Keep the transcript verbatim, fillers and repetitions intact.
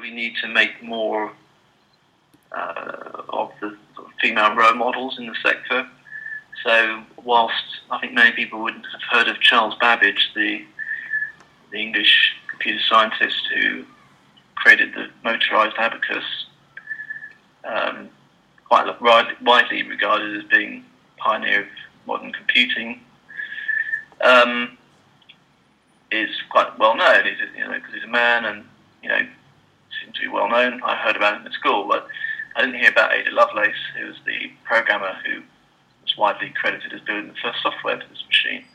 we need to make more uh, of the sort of female role models in the sector. So whilst I think many people wouldn't have heard of Charles Babbage, the the English computer scientist who created the motorized abacus, um, quite widely regarded as being pioneer of modern computing, um, is quite well known. He's, you know, because he's a man, and you know, seems to be well known. I heard about him at school, but I didn't hear about Ada Lovelace, who was the programmer who was widely credited as building the first software for this machine.